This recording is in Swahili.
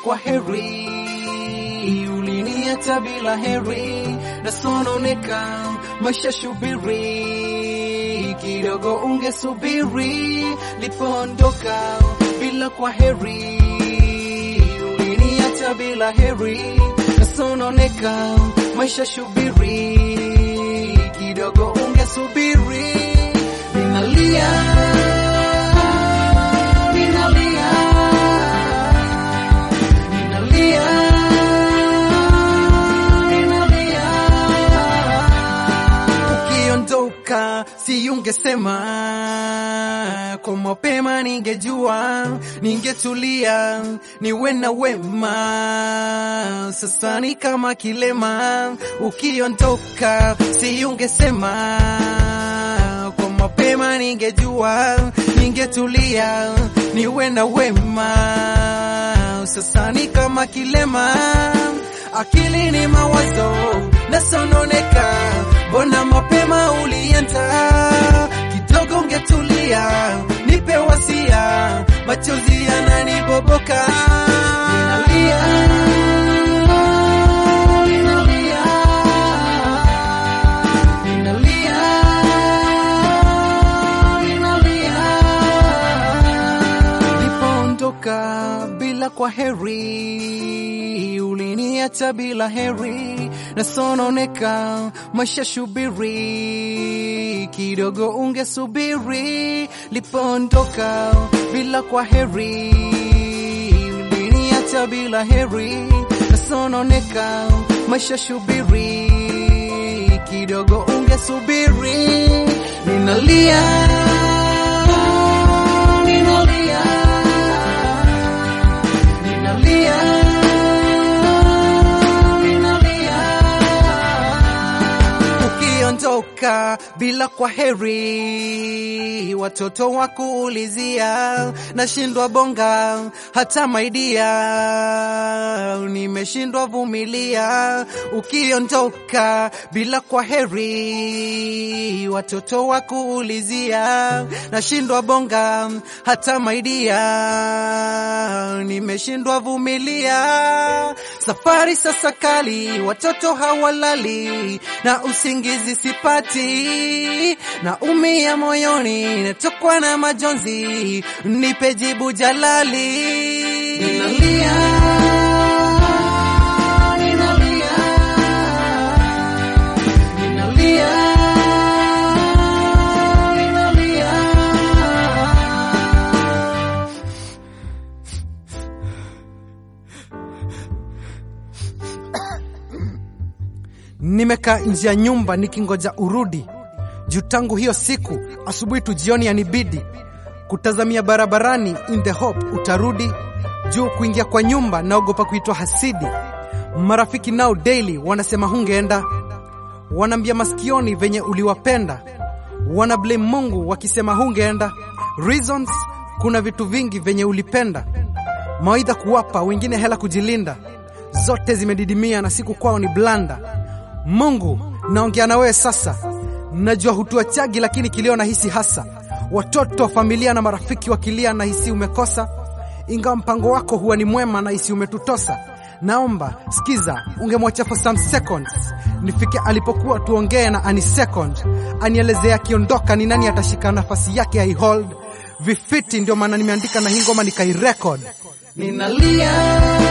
kwa heri, uliniacha bila heri, nasononeka maisha shubiri, kidogo ungesubiri, lipoondoka bila kwa heri, uliniacha bila heri, nasononeka maisha shubiri, kidogo ungesubiri, ninalia si ungesema kwa mapema, ningejua, ningetulia, niwe na wema. Sasa ni kama kilema, ukiondoka si ungesema kwa mapema, ningejua, ningetulia, niwe na wema. Sasa ni kama kilema, akili ni mawazo, nasononeka, mbona mapema ulienda, kidogo ungetulia, nipe wasia, machozi yananiboboka, ninalia, ninalia, ninalia, ninalia, nipoondoka bila kwa heri, uliniacha bila heri, nasononeka maisha shubiri, kidogo ungesubiri, lipoondoka bila kwa heri, uliniacha bila heri, nasononeka maisha shubiri, kidogo ungesubiri, ninalia, ninalia, ninalia, ukiondoka bila kwa heri, watoto wakuulizia, nashindwa bonga hata maidia, nimeshindwa vumilia, ukiondoka bila kwa heri, watoto wakuulizia, nashindwa bonga hata maidia, nimeshindwa vumilia, safari sasa kali, watoto hawalali, na usingizi sipati, na umia moyoni, natokwa na majonzi, nipe jibu jalali, ninalia, ninalia, ninalia, ninalia. Nimekaa nje ya nyumba nikingoja urudi, juu tangu hiyo siku asubuhi tu jioni yanibidi kutazamia barabarani in the hope utarudi, juu kuingia kwa nyumba naogopa kuitwa hasidi. Marafiki nao daily wanasema hungeenda, wanambia masikioni venye uliwapenda, wana blame Mungu wakisema hungeenda. Reasons, kuna vitu vingi venye ulipenda, mawaidha kuwapa wengine, hela kujilinda, zote zimedidimia na siku kwao ni blanda. Mungu, naongea na wewe sasa, najua hutuachagi lakini kilio na hisi hasa, watoto, familia na marafiki wakilia na hisi umekosa, ingawa mpango wako huwa ni mwema na hisi umetutosa. Naomba sikiza, ungemwacha for some seconds, nifike alipokuwa tuongee na ani second, anielezea akiondoka ni nani atashika nafasi yake I hold vifiti, ndio maana nimeandika na hii ngoma nikairecord. Ninalia,